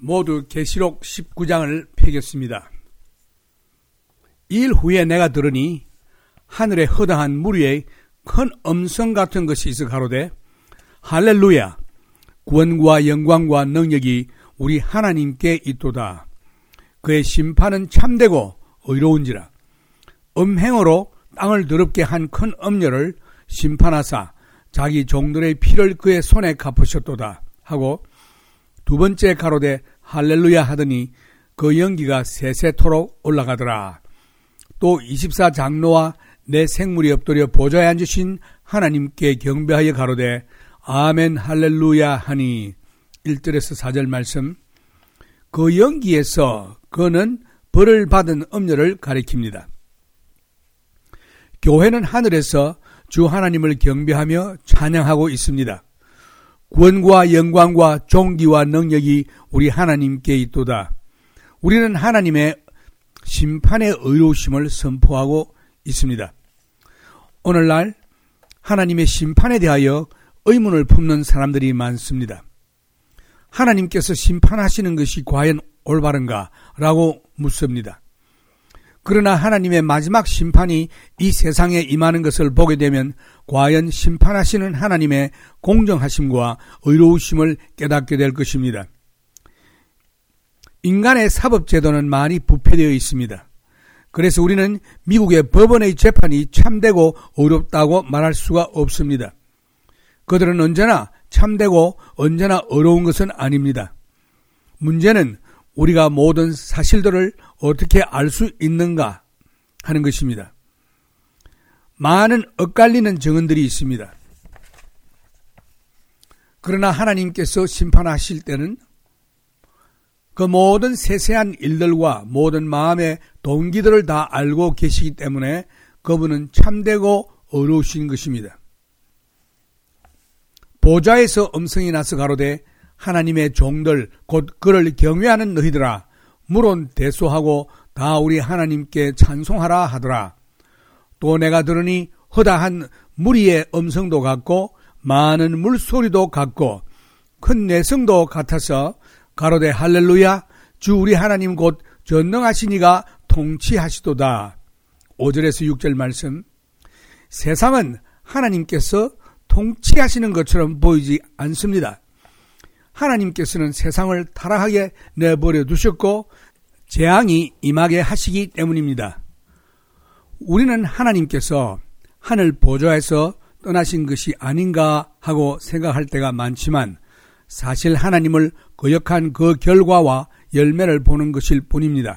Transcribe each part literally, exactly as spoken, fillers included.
모두 계시록 십구 장을 펴겠습니다. 일 후에 내가 들으니 하늘에 허다한 무리의 큰 음성 같은 것이 있어 가로되 할렐루야, 구원과 영광과 능력이 우리 하나님께 있도다. 그의 심판은 참되고 의로운지라. 음행으로 땅을 더럽게 한 큰 음녀를 심판하사 자기 종들의 피를 그의 손에 갚으셨도다 하고, 두 번째 가로되 할렐루야 하더니 그 연기가 세세토록 올라가더라. 또 이십사 장로와 내 생물이 엎드려 보좌에 앉으신 하나님께 경배하여 가로되 아멘 할렐루야 하니, 일 절에서 사 절 말씀. 그 연기에서 그는 벌을 받은 음녀를 가리킵니다. 교회는 하늘에서 주 하나님을 경배하며 찬양하고 있습니다. 구원과 영광과 존귀와 능력이 우리 하나님께 있도다. 우리는 하나님의 심판의 의로우심을 선포하고 있습니다. 오늘날 하나님의 심판에 대하여 의문을 품는 사람들이 많습니다. 하나님께서 심판하시는 것이 과연 올바른가? 라고 묻습니다. 그러나 하나님의 마지막 심판이 이 세상에 임하는 것을 보게 되면 과연 심판하시는 하나님의 공정하심과 의로우심을 깨닫게 될 것입니다. 인간의 사법제도는 많이 부패되어 있습니다. 그래서 우리는 미국의 법원의 재판이 참되고 어렵다고 말할 수가 없습니다. 그들은 언제나 참되고 언제나 어려운 것은 아닙니다. 문제는 우리가 모든 사실들을 어떻게 알 수 있는가 하는 것입니다. 많은 엇갈리는 증언들이 있습니다. 그러나 하나님께서 심판하실 때는 그 모든 세세한 일들과 모든 마음의 동기들을 다 알고 계시기 때문에 그분은 참되고 어려우신 것입니다. 보좌에서 음성이 나서 가로되 하나님의 종들 곧 그를 경외하는 너희들아, 물론 대소하고 다 우리 하나님께 찬송하라 하더라. 또 내가 들으니 허다한 무리의 음성도 같고 많은 물소리도 같고 큰 내성도 같아서 가로되 할렐루야, 주 우리 하나님 곧 전능하시니가 통치하시도다. 오 절에서 육 절 말씀. 세상은 하나님께서 통치하시는 것처럼 보이지 않습니다. 하나님께서는 세상을 타락하게 내버려 두셨고 재앙이 임하게 하시기 때문입니다. 우리는 하나님께서 하늘 보좌에서 떠나신 것이 아닌가 하고 생각할 때가 많지만 사실 하나님을 거역한 그 결과와 열매를 보는 것일 뿐입니다.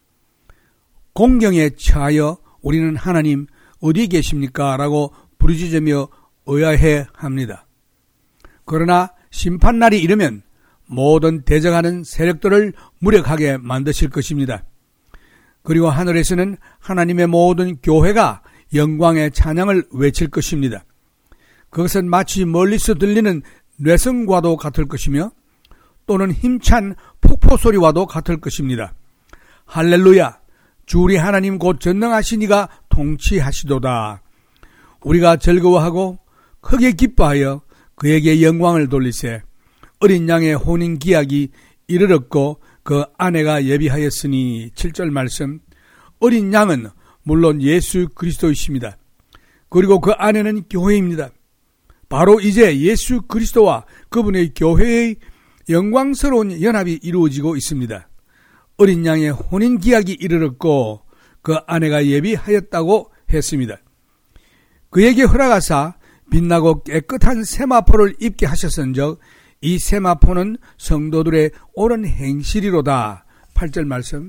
공경에 처하여 우리는 하나님 어디 계십니까? 라고 부르짖으며 의아해 합니다. 그러나 심판날이 이르면 모든 대적하는 세력들을 무력하게 만드실 것입니다. 그리고 하늘에서는 하나님의 모든 교회가 영광의 찬양을 외칠 것입니다. 그것은 마치 멀리서 들리는 뇌성과도 같을 것이며 또는 힘찬 폭포 소리와도 같을 것입니다. 할렐루야, 주 우리 하나님 곧 전능하시니가 통치하시도다. 우리가 즐거워하고 크게 기뻐하여 그에게 영광을 돌리세. 어린 양의 혼인 기약이 이르렀고 그 아내가 예비하였으니. 칠 절 말씀. 어린 양은 물론 예수 그리스도이십니다. 그리고 그 아내는 교회입니다. 바로 이제 예수 그리스도와 그분의 교회의 영광스러운 연합이 이루어지고 있습니다. 어린 양의 혼인 기약이 이르렀고 그 아내가 예비하였다고 했습니다. 그에게 허락하사 빛나고 깨끗한 세마포를 입게 하셨은즉 이 세마포는 성도들의 옳은 행실이로다. 팔 절 말씀.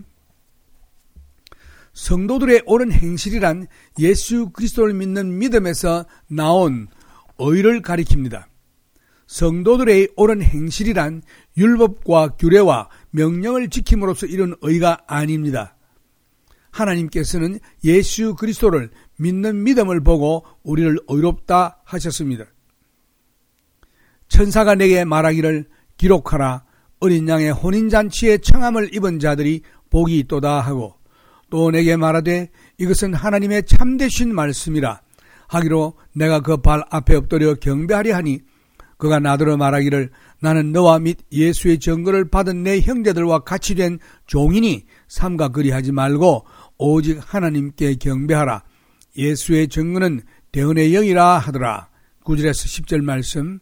성도들의 옳은 행실이란 예수 그리스도를 믿는 믿음에서 나온 의를 가리킵니다. 성도들의 옳은 행실이란 율법과 규례와 명령을 지킴으로써 이룬 의가 아닙니다. 하나님께서는 예수 그리스도를 믿는 믿음을 보고 우리를 의롭다 하셨습니다. 천사가 내게 말하기를 기록하라. 어린 양의 혼인잔치에 청함을 입은 자들이 복이 있도다 하고, 또 내게 말하되 이것은 하나님의 참되신 말씀이라 하기로 내가 그 발 앞에 엎드려 경배하려 하니 그가 나더러 말하기를 나는 너와 및 예수의 증거를 받은 내 형제들과 같이 된 종이니 삼가 그리하지 말고 오직 하나님께 경배하라. 예수의 증거는 대언의 영이라 하더라. 구 절에서 십 절 말씀.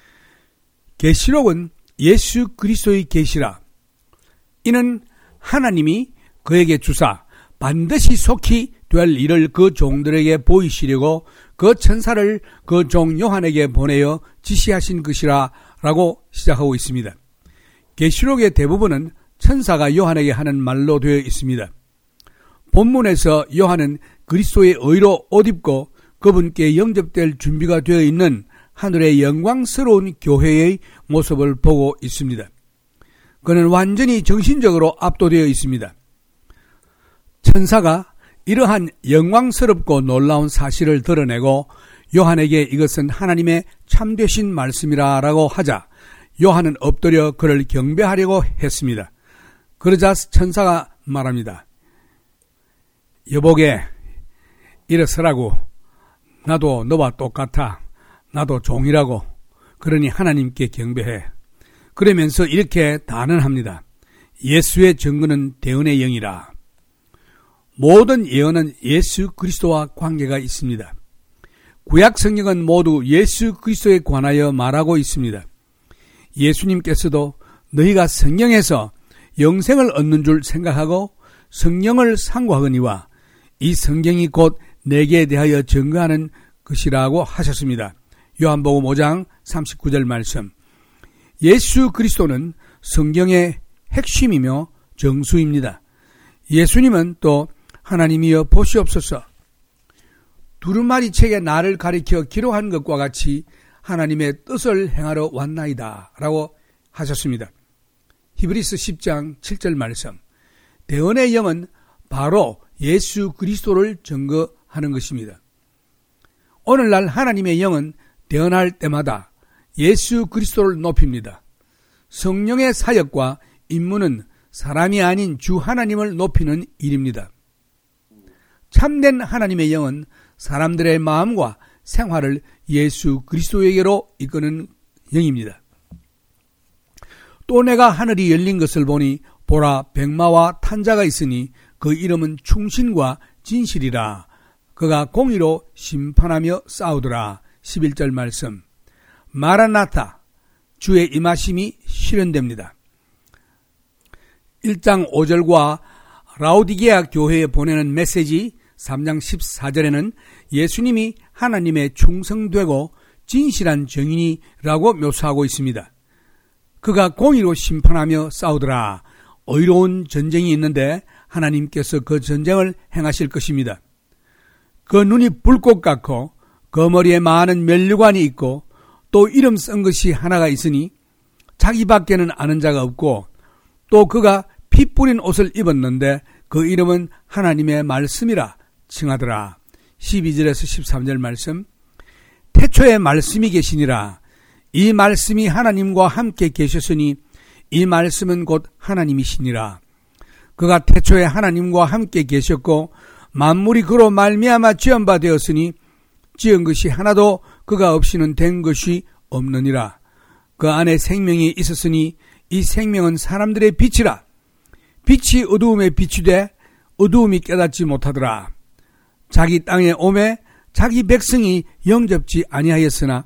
계시록은 예수 그리스도의 계시라. 이는 하나님이 그에게 주사 반드시 속히 될 일을 그 종들에게 보이시려고 그 천사를 그 종 요한에게 보내어 지시하신 것이라 라고 시작하고 있습니다. 계시록의 대부분은 천사가 요한에게 하는 말로 되어 있습니다. 본문에서 요한은 그리스도의 의로 옷 입고 그분께 영접될 준비가 되어 있는 하늘의 영광스러운 교회의 모습을 보고 있습니다. 그는 완전히 정신적으로 압도되어 있습니다. 천사가 이러한 영광스럽고 놀라운 사실을 드러내고 요한에게 이것은 하나님의 참되신 말씀이라 라고 하자 요한은 엎드려 그를 경배하려고 했습니다. 그러자 천사가 말합니다. 여보게 일어서라고. 나도 너와 똑같아. 나도 종이라고. 그러니 하나님께 경배해. 그러면서 이렇게 단언합니다. 예수의 증거는 대언의 영이라. 모든 예언은 예수 그리스도와 관계가 있습니다. 구약 성경은 모두 예수 그리스도에 관하여 말하고 있습니다. 예수님께서도 너희가 성령에서 영생을 얻는 줄 생각하고 성령을 상고하거니와 이 성경이 곧 내게 대하여 증거하는 것이라고 하셨습니다. 요한복음 오 장 삼십구 절 말씀. 예수 그리스도는 성경의 핵심이며 정수입니다. 예수님은 또 하나님이여 보시옵소서 두루마리 책에 나를 가리켜 기록한 것과 같이 하나님의 뜻을 행하러 왔나이다 라고 하셨습니다. 히브리서 십 장 칠 절 말씀. 대언의 영은 바로 예수 그리스도를 증거하는 것입니다. 오늘날 하나님의 영은 대언할 때마다 예수 그리스도를 높입니다. 성령의 사역과 임무는 사람이 아닌 주 하나님을 높이는 일입니다. 참된 하나님의 영은 사람들의 마음과 생활을 예수 그리스도에게로 이끄는 영입니다. 또 내가 하늘이 열린 것을 보니 보라 백마와 탄자가 있으니 그 이름은 충신과 진실이라. 그가 공의로 심판하며 싸우더라. 십일 절 말씀. 마라나타 주의 임하심이 실현됩니다. 일 장 오 절과 라오디게아 교회에 보내는 메시지 삼 장 십사 절에는 예수님이 하나님의 충성되고 진실한 정인이라고 묘사하고 있습니다. 그가 공의로 심판하며 싸우더라. 의로운 전쟁이 있는데 하나님께서 그 전쟁을 행하실 것입니다. 그 눈이 불꽃 같고 그 머리에 많은 면류관이 있고 또 이름 쓴 것이 하나가 있으니 자기밖에는 아는 자가 없고 또 그가 피 뿌린 옷을 입었는데 그 이름은 하나님의 말씀이라 칭하더라. 십이 절에서 십삼 절 말씀. 태초에 말씀이 계시니라. 이 말씀이 하나님과 함께 계셨으니 이 말씀은 곧 하나님이시니라. 그가 태초에 하나님과 함께 계셨고 만물이 그로 말미암아 지은 바 되었으니 지은 것이 하나도 그가 없이는 된 것이 없느니라. 그 안에 생명이 있었으니 이 생명은 사람들의 빛이라. 빛이 어두움에 비추되 어두움이 깨닫지 못하더라. 자기 땅에 오매 자기 백성이 영접지 아니하였으나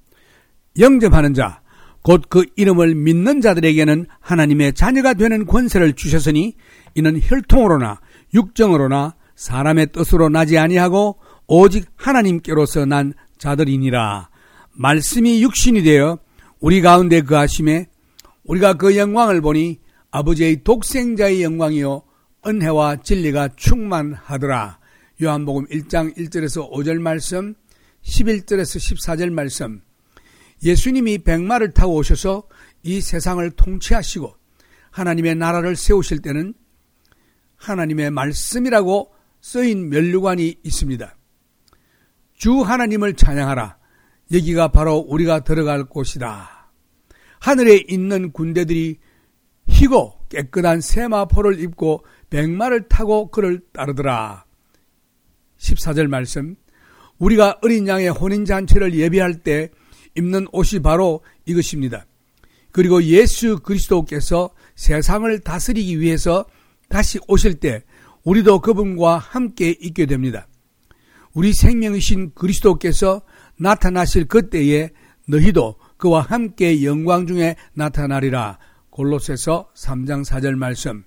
영접하는 자 곧 그 이름을 믿는 자들에게는 하나님의 자녀가 되는 권세를 주셨으니 이는 혈통으로나 육정으로나 사람의 뜻으로 나지 아니하고 오직 하나님께로서 난 자들이니라. 말씀이 육신이 되어 우리 가운데 거하심에 우리가 그 영광을 보니 아버지의 독생자의 영광이요 은혜와 진리가 충만하더라. 요한복음 일 장 일 절에서 오 절 말씀, 십일 절에서 십사 절 말씀. 예수님이 백마를 타고 오셔서 이 세상을 통치하시고 하나님의 나라를 세우실 때는 하나님의 말씀이라고 쓰인 면류관이 있습니다. 주 하나님을 찬양하라. 여기가 바로 우리가 들어갈 곳이다. 하늘에 있는 군대들이 희고 깨끗한 세마포를 입고 백마를 타고 그를 따르더라. 십사 절 말씀. 우리가 어린 양의 혼인잔치를 예비할 때 입는 옷이 바로 이것입니다. 그리고 예수 그리스도께서 세상을 다스리기 위해서 다시 오실 때 우리도 그분과 함께 있게 됩니다. 우리 생명이신 그리스도께서 나타나실 그때에 너희도 그와 함께 영광 중에 나타나리라. 골로새서 삼 장 사 절 말씀.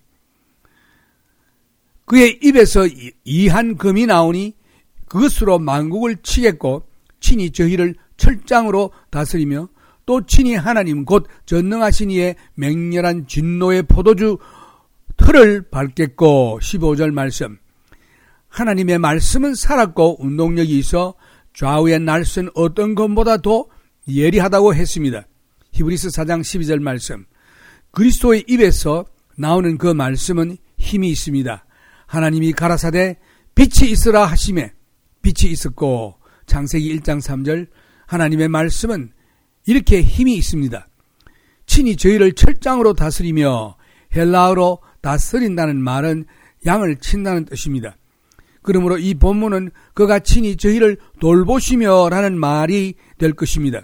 그의 입에서 이한 금이 나오니 그것으로 만국을 치겠고 친히 저희를 철장으로 다스리며 또 친히 하나님 곧 전능하신 이의 맹렬한 진노의 포도주 틀을 밟겠고. 십오 절 말씀. 하나님의 말씀은 살았고 운동력이 있어 좌우의 날선 어떤 것보다 더 예리하다고 했습니다. 히브리서 사 장 십이 절 말씀. 그리스도의 입에서 나오는 그 말씀은 힘이 있습니다. 하나님이 가라사대 빛이 있으라 하시매 빛이 있었고. 창세기 일 장 삼 절. 하나님의 말씀은 이렇게 힘이 있습니다. 친히 저희를 철장으로 다스리며, 헬라어로 다스린다는 말은 양을 친다는 뜻입니다. 그러므로 이 본문은 그가 친히 저희를 돌보시며 라는 말이 될 것입니다.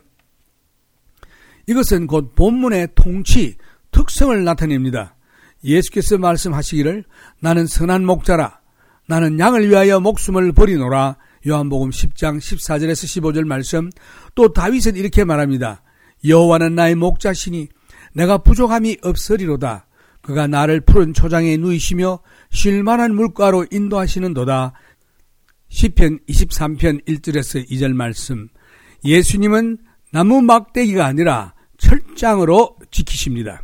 이것은 곧 본문의 통치, 특성을 나타냅니다. 예수께서 말씀하시기를 나는 선한 목자라, 나는 양을 위하여 목숨을 버리노라. 요한복음 십 장 십사 절에서 십오 절 말씀. 또 다윗은 이렇게 말합니다. 여호와는 나의 목자시니 내가 부족함이 없으리로다. 그가 나를 푸른 초장에 누이시며 쉴만한 물가로 인도하시는도다. 시편 이십삼 편 일 절에서 이 절 말씀. 예수님은 나무 막대기가 아니라 철장으로 지키십니다.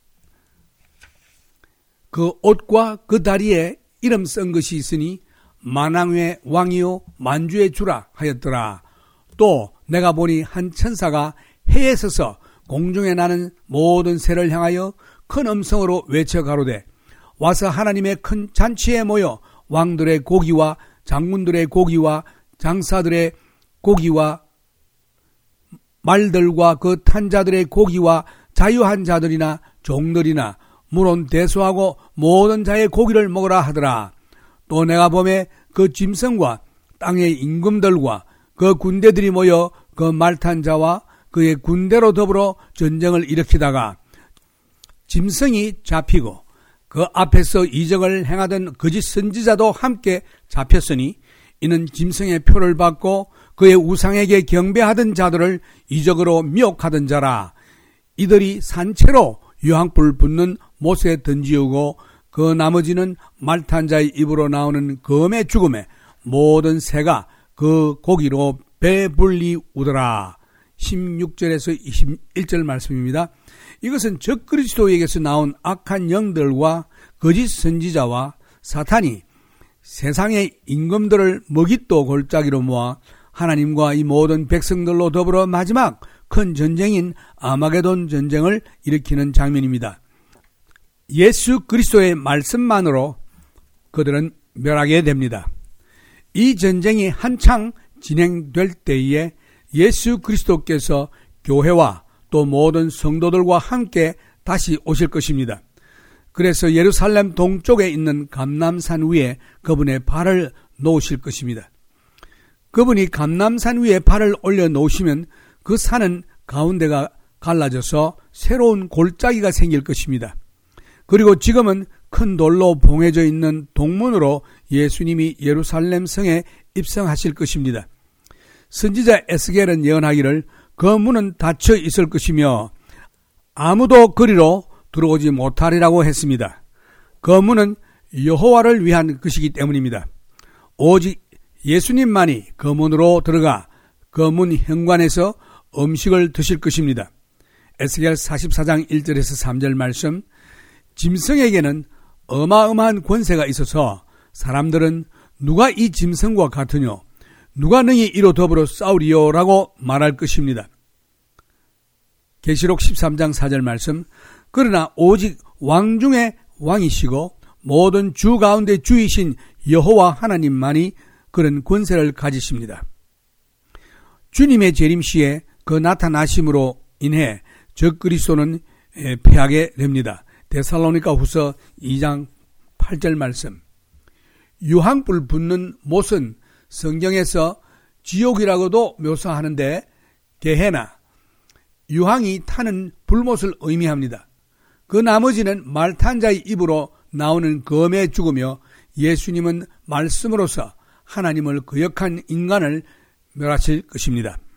그 옷과 그 다리에 이름 쓴 것이 있으니 만왕의 왕이요 만주의 주라 하였더라. 또 내가 보니 한 천사가 해에 서서 공중에 나는 모든 새를 향하여 큰 음성으로 외쳐 가로되 와서 하나님의 큰 잔치에 모여 왕들의 고기와 장군들의 고기와 장사들의 고기와 말들과 그 탄 자들의 고기와 자유한 자들이나 종들이나 물론 대소하고 모든 자의 고기를 먹으라 하더라. 또 내가 보매 그 짐승과 땅의 임금들과 그 군대들이 모여 그 말탄 자와 그의 군대로 더불어 전쟁을 일으키다가 짐승이 잡히고 그 앞에서 이적을 행하던 거짓 선지자도 함께 잡혔으니 이는 짐승의 표를 받고 그의 우상에게 경배하던 자들을 이적으로 미혹하던 자라. 이들이 산채로 유황불 붙는 못에 던지우고 그 나머지는 말탄 자의 입으로 나오는 검의 죽음에 모든 새가 그 고기로 배불리 우더라. 십육 절에서 이십일 절 말씀입니다. 이것은 적그리스도에게서 나온 악한 영들과 거짓 선지자와 사탄이 세상의 임금들을 먹잇도 골짜기로 모아 하나님과 이 모든 백성들로 더불어 마지막 큰 전쟁인 아마게돈 전쟁을 일으키는 장면입니다. 예수 그리스도의 말씀만으로 그들은 멸하게 됩니다. 이 전쟁이 한창 진행될 때에 예수 그리스도께서 교회와 또 모든 성도들과 함께 다시 오실 것입니다. 그래서 예루살렘 동쪽에 있는 감람산 위에 그분의 발을 놓으실 것입니다. 그분이 감람산 위에 발을 올려놓으시면 그 산은 가운데가 갈라져서 새로운 골짜기가 생길 것입니다. 그리고 지금은 큰 돌로 봉해져 있는 동문으로 예수님이 예루살렘 성에 입성하실 것입니다. 선지자 에스겔은 예언하기를 그 문은 닫혀 있을 것이며 아무도 그리로 들어오지 못하리라고 했습니다. 그 문은 여호와를 위한 것이기 때문입니다. 오직 예수님만이 그 문으로 들어가 그 문 현관에서 음식을 드실 것입니다. 에스겔 사십사 장 일 절에서 삼 절 말씀. 짐승에게는 어마어마한 권세가 있어서 사람들은 누가 이 짐승과 같으뇨? 누가 능히 이로 더불어 싸우리요? 라고 말할 것입니다. 계시록 십삼 장 사 절 말씀. 그러나 오직 왕 중에 왕이시고 모든 주 가운데 주이신 여호와 하나님만이 그런 권세를 가지십니다. 주님의 재림시에 그 나타나심으로 인해 적그리스도는 패하게 됩니다. 데살로니가 후서 이 장 팔 절 말씀. 유황불 붙는 못은 성경에서 지옥이라고도 묘사하는데 게헤나 유황이 타는 불못을 의미합니다. 그 나머지는 말 탄 자의 입으로 나오는 검에 죽으며 예수님은 말씀으로서 하나님을 거역한 인간을 멸하실 것입니다.